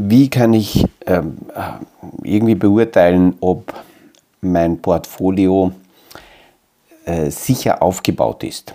Wie kann ich irgendwie beurteilen, ob mein Portfolio sicher aufgebaut ist?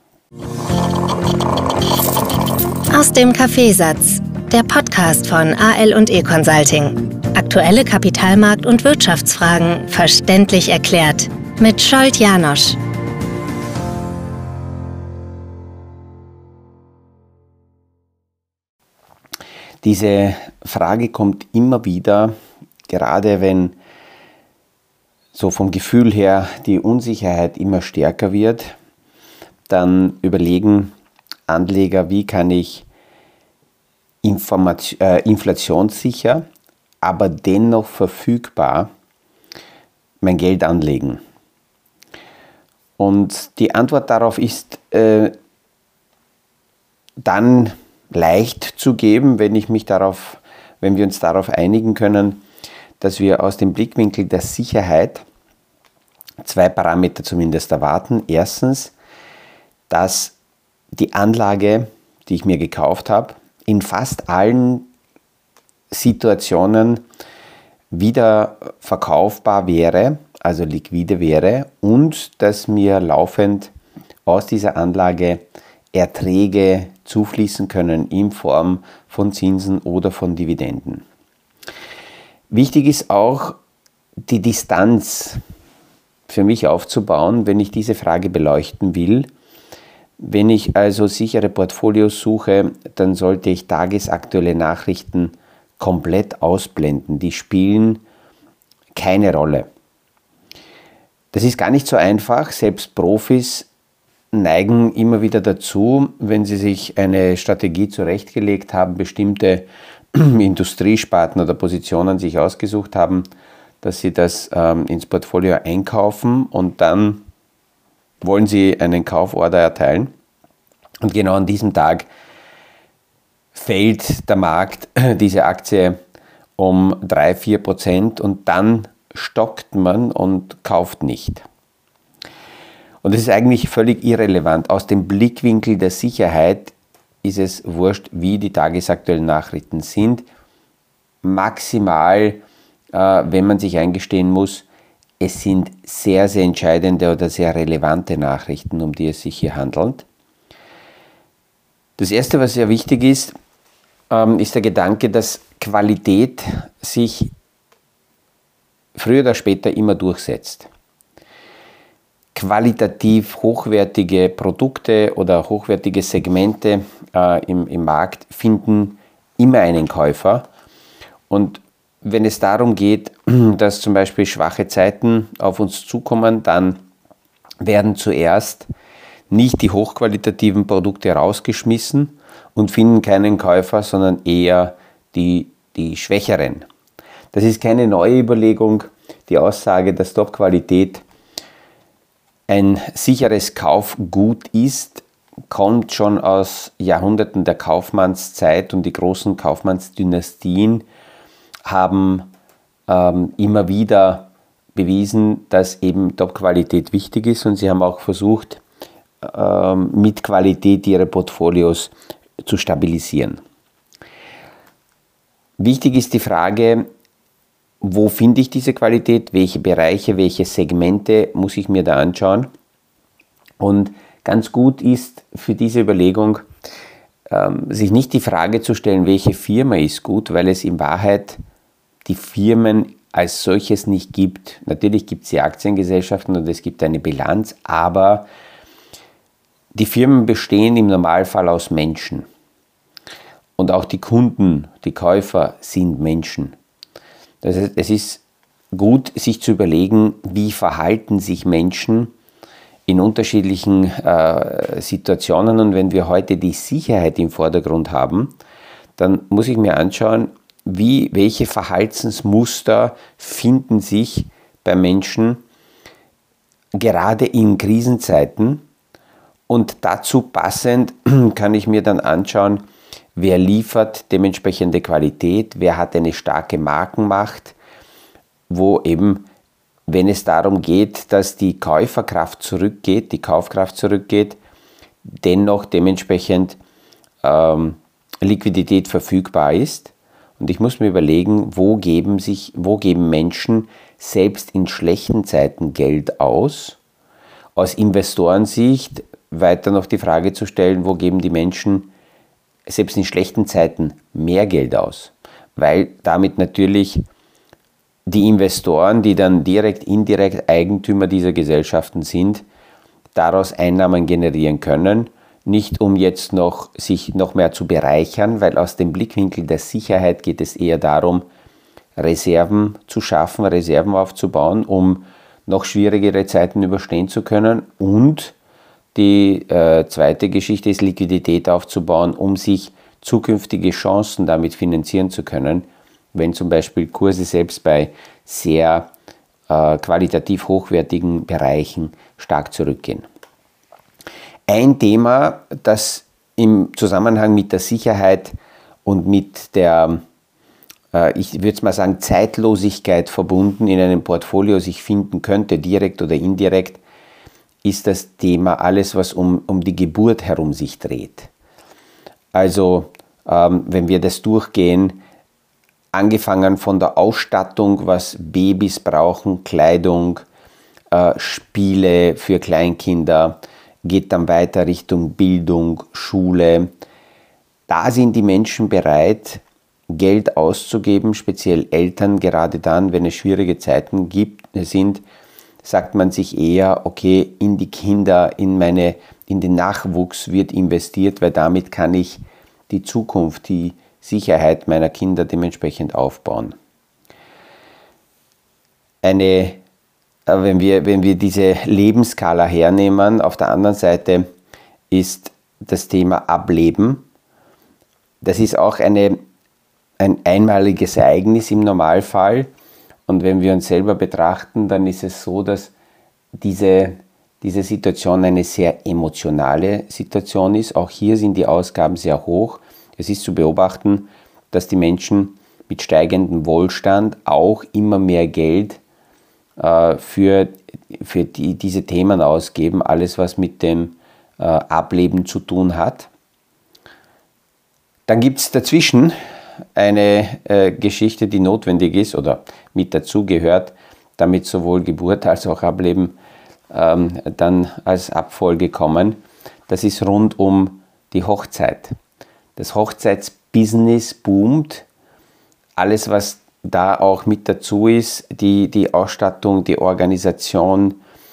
Aus dem Kaffeesatz, der Podcast von AL&E Consulting. Aktuelle Kapitalmarkt- und Wirtschaftsfragen verständlich erklärt mit Scholt Janosch. Diese Frage kommt immer wieder, gerade wenn so vom Gefühl her die Unsicherheit immer stärker wird, dann überlegen Anleger, wie kann ich inflationssicher, aber dennoch verfügbar mein Geld anlegen. Und die Antwort darauf ist dann leicht zu geben, wenn wir uns darauf einigen können, dass wir aus dem Blickwinkel der Sicherheit zwei Parameter zumindest erwarten. Erstens, dass die Anlage, die ich mir gekauft habe, in fast allen Situationen wieder verkaufbar wäre, also liquide wäre, und dass mir laufend aus dieser Anlage Erträge zufließen können in Form von Zinsen oder von Dividenden. Wichtig ist auch, die Distanz für mich aufzubauen, wenn ich diese Frage beleuchten will. Wenn ich also sichere Portfolios suche, dann sollte ich tagesaktuelle Nachrichten komplett ausblenden. Die spielen keine Rolle. Das ist gar nicht so einfach. Selbst Profis neigen immer wieder dazu, wenn sie sich eine Strategie zurechtgelegt haben, bestimmte Industriesparten oder Positionen sich ausgesucht haben, dass sie das ins Portfolio einkaufen und dann wollen sie einen Kauforder erteilen. Und genau an diesem Tag fällt der Markt, diese Aktie, um 3-4% und dann stockt man und kauft nicht. Und das ist eigentlich völlig irrelevant. Aus dem Blickwinkel der Sicherheit ist es wurscht, wie die tagesaktuellen Nachrichten sind. Maximal, wenn man sich eingestehen muss, es sind sehr, sehr entscheidende oder sehr relevante Nachrichten, um die es sich hier handelt. Das Erste, was sehr wichtig ist, ist der Gedanke, dass Qualität sich früher oder später immer durchsetzt. Qualitativ hochwertige Produkte oder hochwertige Segmente im Markt finden immer einen Käufer. Und wenn es darum geht, dass zum Beispiel schwache Zeiten auf uns zukommen, dann werden zuerst nicht die hochqualitativen Produkte rausgeschmissen und finden keinen Käufer, sondern eher die schwächeren. Das ist keine neue Überlegung. Die Aussage, dass Top-Qualität ein sicheres Kaufgut ist, kommt schon aus Jahrhunderten der Kaufmannszeit, und die großen Kaufmannsdynastien haben immer wieder bewiesen, dass eben Top-Qualität wichtig ist, und sie haben auch versucht, mit Qualität ihre Portfolios zu stabilisieren. Wichtig ist die Frage, wo finde ich diese Qualität, welche Bereiche, welche Segmente muss ich mir da anschauen? Und ganz gut ist für diese Überlegung, sich nicht die Frage zu stellen, welche Firma ist gut, weil es in Wahrheit die Firmen als solches nicht gibt. Natürlich gibt es die Aktiengesellschaften und es gibt eine Bilanz, aber die Firmen bestehen im Normalfall aus Menschen. Und auch die Kunden, die Käufer sind Menschen. Das heißt, es ist gut, sich zu überlegen, wie verhalten sich Menschen in unterschiedlichen Situationen. Und wenn wir heute die Sicherheit im Vordergrund haben, dann muss ich mir anschauen, welche Verhaltensmuster finden sich bei Menschen gerade in Krisenzeiten. Und dazu passend kann ich mir dann anschauen, wer liefert dementsprechende Qualität, wer hat eine starke Markenmacht, wo eben, wenn es darum geht, dass die Käuferkraft zurückgeht, die Kaufkraft zurückgeht, dennoch dementsprechend Liquidität verfügbar ist. Und ich muss mir überlegen, wo geben Menschen selbst in schlechten Zeiten Geld aus? Aus Investorensicht weiter noch die Frage zu stellen, wo geben die Menschen selbst in schlechten Zeiten mehr Geld aus? Weil damit natürlich die Investoren, die dann direkt, indirekt Eigentümer dieser Gesellschaften sind, daraus Einnahmen generieren können. Nicht um jetzt sich noch mehr zu bereichern, weil aus dem Blickwinkel der Sicherheit geht es eher darum, Reserven zu schaffen, Reserven aufzubauen, um noch schwierigere Zeiten überstehen zu können. Und die zweite Geschichte ist, Liquidität aufzubauen, um sich zukünftige Chancen damit finanzieren zu können, wenn zum Beispiel Kurse selbst bei sehr qualitativ hochwertigen Bereichen stark zurückgehen. Ein Thema, das im Zusammenhang mit der Sicherheit und mit der, ich würde es mal sagen, Zeitlosigkeit verbunden in einem Portfolio sich finden könnte, direkt oder indirekt, ist das Thema alles, was um die Geburt herum sich dreht. Also, wenn wir das durchgehen, angefangen von der Ausstattung, was Babys brauchen, Kleidung, Spiele für Kleinkinder, geht dann weiter Richtung Bildung, Schule. Da sind die Menschen bereit, Geld auszugeben, speziell Eltern, gerade dann, wenn es schwierige Zeiten sind, sagt man sich eher, okay, in die Kinder, in den Nachwuchs wird investiert, weil damit kann ich die Zukunft, die Sicherheit meiner Kinder dementsprechend aufbauen. Wenn wir diese Lebensskala hernehmen, auf der anderen Seite ist das Thema Ableben. Das ist auch ein einmaliges Ereignis im Normalfall. Und wenn wir uns selber betrachten, dann ist es so, dass diese Situation eine sehr emotionale Situation ist. Auch hier sind die Ausgaben sehr hoch. Es ist zu beobachten, dass die Menschen mit steigendem Wohlstand auch immer mehr Geld für diese Themen ausgeben, alles was mit dem Ableben zu tun hat. Dann gibt es dazwischen eine Geschichte, die notwendig ist oder mit dazugehört, damit sowohl Geburt als auch Ableben dann als Abfolge kommen. Das ist rund um die Hochzeit. Das Hochzeitsbusiness boomt. Alles, was da auch mit dazu ist, die Ausstattung, die Organisation,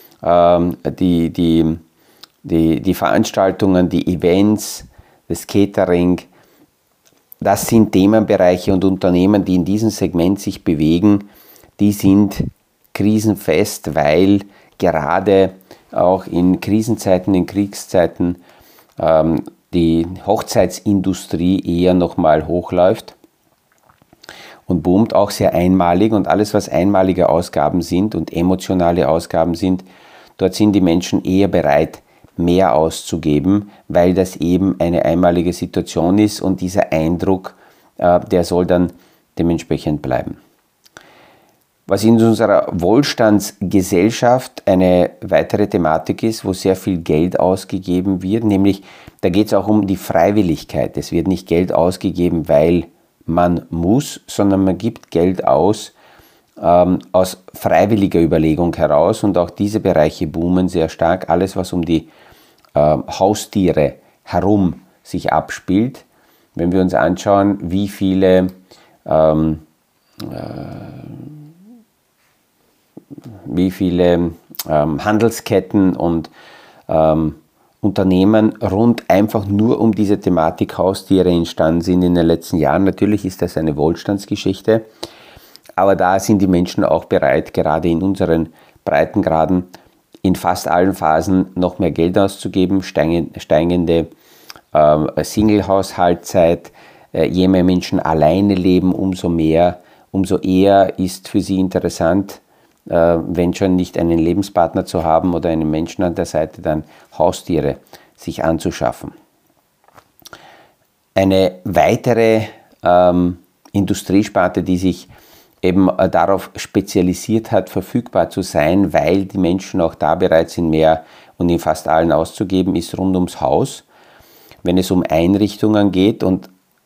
die Veranstaltungen, die Events, das Catering, das sind Themenbereiche und Unternehmen, die in diesem Segment sich bewegen, die sind krisenfest, weil gerade auch in Krisenzeiten, in Kriegszeiten die Hochzeitsindustrie eher nochmal hochläuft und boomt, auch sehr einmalig, und alles, was einmalige Ausgaben sind und emotionale Ausgaben sind, dort sind die Menschen eher bereit, mehr auszugeben, weil das eben eine einmalige Situation ist und dieser Eindruck, der soll dann dementsprechend bleiben. Was in unserer Wohlstandsgesellschaft eine weitere Thematik ist, wo sehr viel Geld ausgegeben wird, nämlich da geht es auch um die Freiwilligkeit. Es wird nicht Geld ausgegeben, weil man muss, sondern man gibt Geld aus freiwilliger Überlegung heraus, und auch diese Bereiche boomen sehr stark. Alles, was um die Haustiere herum sich abspielt. Wenn wir uns anschauen, wie viele Handelsketten und Unternehmen rund einfach nur um diese Thematik Haustiere entstanden sind in den letzten Jahren. Natürlich ist das eine Wohlstandsgeschichte, aber da sind die Menschen auch bereit, gerade in unseren Breitengraden in fast allen Phasen noch mehr Geld auszugeben, steigende Single-Haushaltzeit, je mehr Menschen alleine leben, umso eher ist für sie interessant, wenn schon nicht einen Lebenspartner zu haben oder einen Menschen an der Seite, dann Haustiere sich anzuschaffen. Eine weitere Industriesparte, die sich eben darauf spezialisiert hat, verfügbar zu sein, weil die Menschen auch da bereit sind, mehr und in fast allen auszugeben, ist rund ums Haus. Wenn es um Einrichtungen geht, und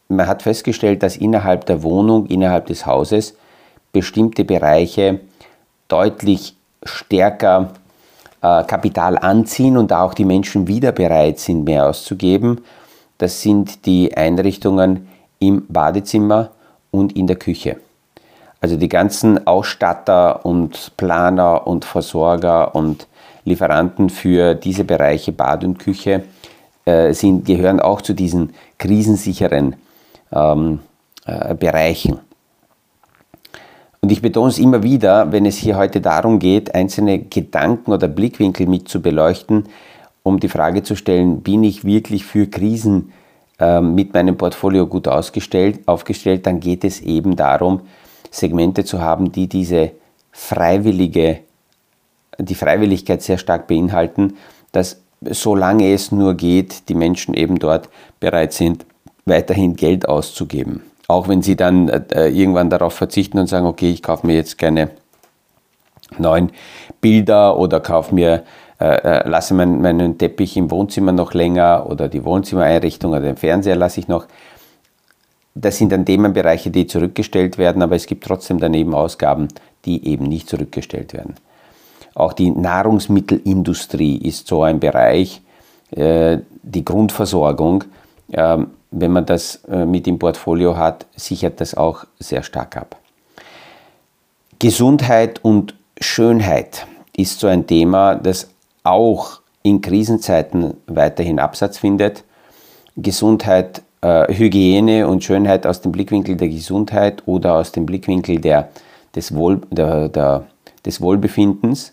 man hat festgestellt, dass innerhalb der Wohnung, innerhalb des Hauses bestimmte Bereiche deutlich stärker Kapital anziehen und auch die Menschen wieder bereit sind, mehr auszugeben. Das sind die Einrichtungen im Badezimmer und in der Küche. Also die ganzen Ausstatter und Planer und Versorger und Lieferanten für diese Bereiche Bad und Küche gehören auch zu diesen krisensicheren Bereichen. Und ich betone es immer wieder, wenn es hier heute darum geht, einzelne Gedanken oder Blickwinkel mit zu beleuchten, um die Frage zu stellen, bin ich wirklich für Krisen mit meinem Portfolio gut aufgestellt, dann geht es eben darum, Segmente zu haben, die die Freiwilligkeit sehr stark beinhalten, dass solange es nur geht, die Menschen eben dort bereit sind, weiterhin Geld auszugeben. Auch wenn sie dann irgendwann darauf verzichten und sagen, okay, ich kaufe mir jetzt keine neuen Bilder oder lasse meinen Teppich im Wohnzimmer noch länger oder die Wohnzimmereinrichtung oder den Fernseher lasse ich noch. Das sind dann Themenbereiche, die zurückgestellt werden, aber es gibt trotzdem daneben Ausgaben, die eben nicht zurückgestellt werden. Auch die Nahrungsmittelindustrie ist so ein Bereich, die Grundversorgung, wenn man das mit im Portfolio hat, sichert das auch sehr stark ab. Gesundheit und Schönheit ist so ein Thema, das auch in Krisenzeiten weiterhin Absatz findet. Gesundheit, Hygiene und Schönheit aus dem Blickwinkel der Gesundheit oder aus dem Blickwinkel des Wohlbefindens.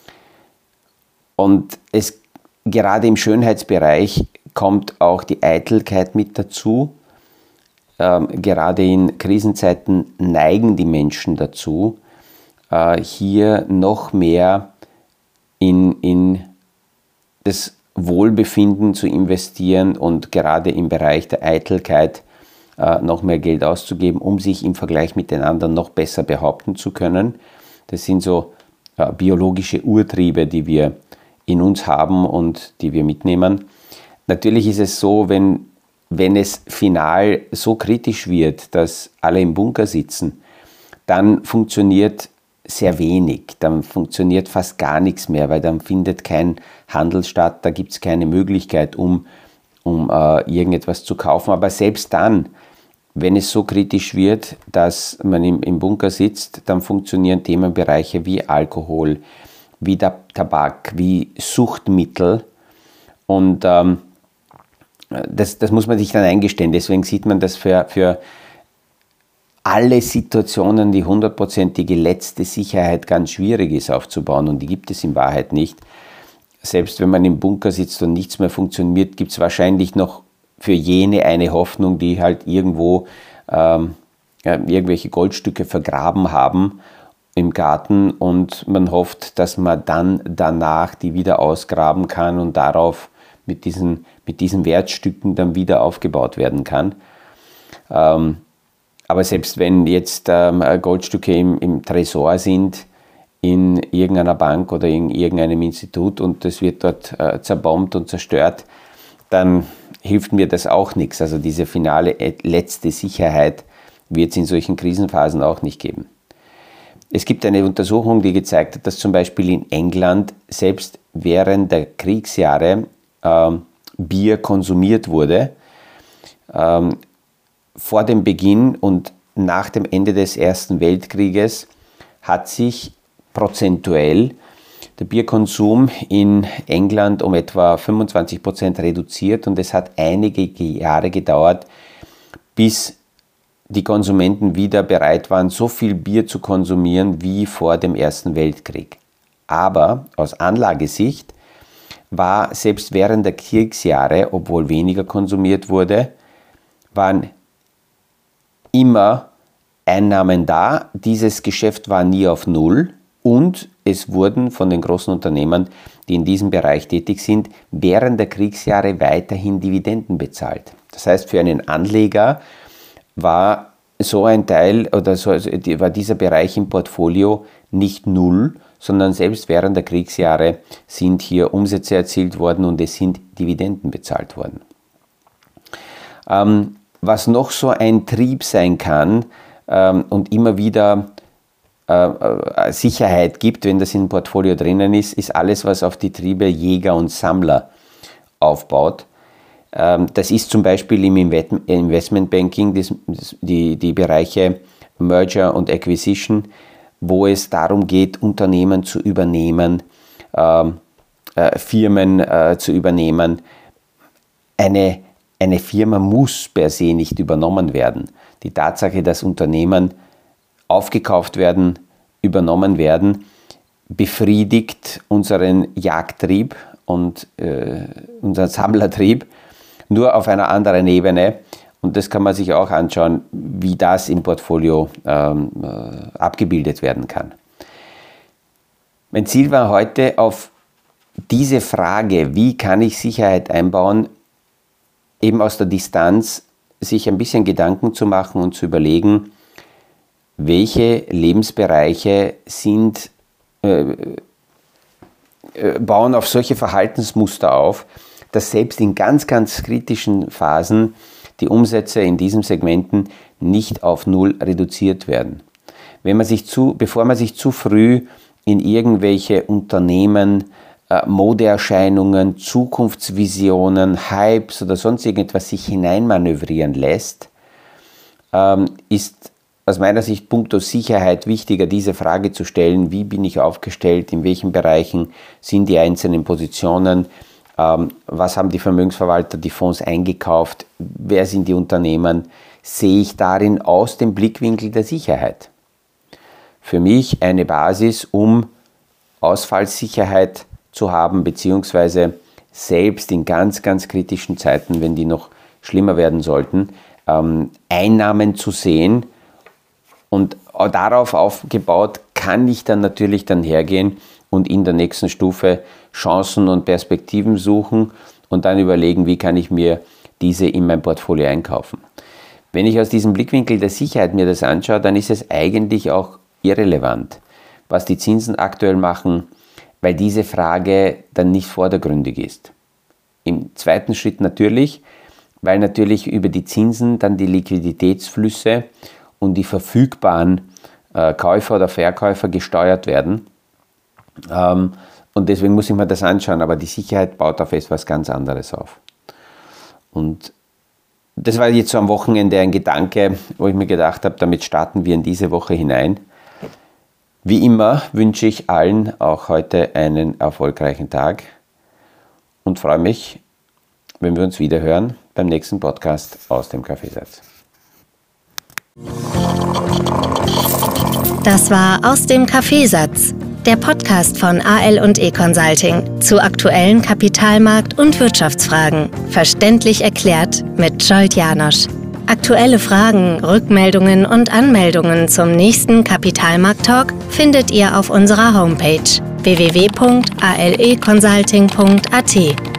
Und gerade im Schönheitsbereich kommt auch die Eitelkeit mit dazu. Gerade in Krisenzeiten neigen die Menschen dazu, hier noch mehr in das Wohlbefinden zu investieren und gerade im Bereich der Eitelkeit noch mehr Geld auszugeben, um sich im Vergleich mit den anderen noch besser behaupten zu können. Das sind so biologische Urtriebe, die wir in uns haben und die wir mitnehmen. Natürlich ist es so, wenn es final so kritisch wird, dass alle im Bunker sitzen, dann funktioniert sehr wenig, dann funktioniert fast gar nichts mehr, weil dann findet kein Handel statt, da gibt es keine Möglichkeit, um irgendetwas zu kaufen. Aber selbst dann, wenn es so kritisch wird, dass man im Bunker sitzt, dann funktionieren Themenbereiche wie Alkohol, wie der Tabak, wie Suchtmittel und das muss man sich dann eingestehen. Deswegen sieht man, dass für alle Situationen die 100%ige letzte Sicherheit ganz schwierig ist aufzubauen und die gibt es in Wahrheit nicht. Selbst wenn man im Bunker sitzt und nichts mehr funktioniert, gibt es wahrscheinlich noch für jene eine Hoffnung, die halt irgendwo irgendwelche Goldstücke vergraben haben im Garten und man hofft, dass man dann danach die wieder ausgraben kann und darauf mit diesen Wertstücken dann wieder aufgebaut werden kann. Aber selbst wenn jetzt Goldstücke im Tresor sind, in irgendeiner Bank oder in irgendeinem Institut und das wird dort zerbombt und zerstört, dann hilft mir das auch nichts. Also diese finale letzte Sicherheit wird es in solchen Krisenphasen auch nicht geben. Es gibt eine Untersuchung, die gezeigt hat, dass zum Beispiel in England selbst während der Kriegsjahre Bier konsumiert wurde. Vor dem Beginn und nach dem Ende des Ersten Weltkrieges hat sich prozentuell der Bierkonsum in England um etwa 25% reduziert und es hat einige Jahre gedauert, bis die Konsumenten wieder bereit waren, so viel Bier zu konsumieren wie vor dem Ersten Weltkrieg. Aber aus Anlagesicht war selbst während der Kriegsjahre, obwohl weniger konsumiert wurde, waren immer Einnahmen da. Dieses Geschäft war nie auf Null und es wurden von den großen Unternehmen, die in diesem Bereich tätig sind, während der Kriegsjahre weiterhin Dividenden bezahlt. Das heißt, für einen Anleger war so ein Teil oder war dieser Bereich im Portfolio nicht null, sondern selbst während der Kriegsjahre sind hier Umsätze erzielt worden und es sind Dividenden bezahlt worden. Was noch so ein Trieb sein kann und immer wieder Sicherheit gibt, wenn das im Portfolio drinnen ist alles, was auf die Triebe Jäger und Sammler aufbaut. Das ist zum Beispiel im Investmentbanking die Bereiche Merger und Acquisition, wo es darum geht, Unternehmen zu übernehmen, Firmen zu übernehmen. Eine Firma muss per se nicht übernommen werden. Die Tatsache, dass Unternehmen aufgekauft werden, übernommen werden, befriedigt unseren Jagdtrieb und unseren Sammlertrieb nur auf einer anderen Ebene. Und das kann man sich auch anschauen, wie das im Portfolio abgebildet werden kann. Mein Ziel war heute, auf diese Frage, wie kann ich Sicherheit einbauen, eben aus der Distanz sich ein bisschen Gedanken zu machen und zu überlegen, welche Lebensbereiche bauen auf solche Verhaltensmuster auf, dass selbst in ganz, ganz kritischen Phasen die Umsätze in diesen Segmenten nicht auf Null reduziert werden. Bevor man sich zu früh in irgendwelche Unternehmen, Modeerscheinungen, Zukunftsvisionen, Hypes oder sonst irgendetwas sich hineinmanövrieren lässt, ist aus meiner Sicht puncto Sicherheit wichtiger, diese Frage zu stellen, wie bin ich aufgestellt, in welchen Bereichen sind die einzelnen Positionen, was haben die Vermögensverwalter, die Fonds eingekauft, wer sind die Unternehmen, sehe ich darin aus dem Blickwinkel der Sicherheit. Für mich eine Basis, um Ausfallsicherheit zu haben, beziehungsweise selbst in ganz, ganz kritischen Zeiten, wenn die noch schlimmer werden sollten, Einnahmen zu sehen. Und darauf aufgebaut kann ich dann natürlich hergehen und in der nächsten Stufe Chancen und Perspektiven suchen und dann überlegen, wie kann ich mir diese in mein Portfolio einkaufen. Wenn ich aus diesem Blickwinkel der Sicherheit mir das anschaue, dann ist es eigentlich auch irrelevant, was die Zinsen aktuell machen, weil diese Frage dann nicht vordergründig ist. Im zweiten Schritt natürlich, weil natürlich über die Zinsen dann die Liquiditätsflüsse und die verfügbaren Käufer oder Verkäufer gesteuert werden. Und deswegen muss ich mir das anschauen, aber die Sicherheit baut auf etwas ganz anderes auf. Und das war jetzt so am Wochenende ein Gedanke, wo ich mir gedacht habe, damit starten wir in diese Woche hinein. Wie immer wünsche ich allen auch heute einen erfolgreichen Tag und freue mich, wenn wir uns wieder hören beim nächsten Podcast aus dem Kaffeesatz. Das war Aus dem Kaffeesatz, der Podcast von AL&E Consulting zu aktuellen Kapitalmarkt- und Wirtschaftsfragen. Verständlich erklärt mit Zsolt János. Aktuelle Fragen, Rückmeldungen und Anmeldungen zum nächsten Kapitalmarkt-Talk findet ihr auf unserer Homepage www.aleconsulting.at.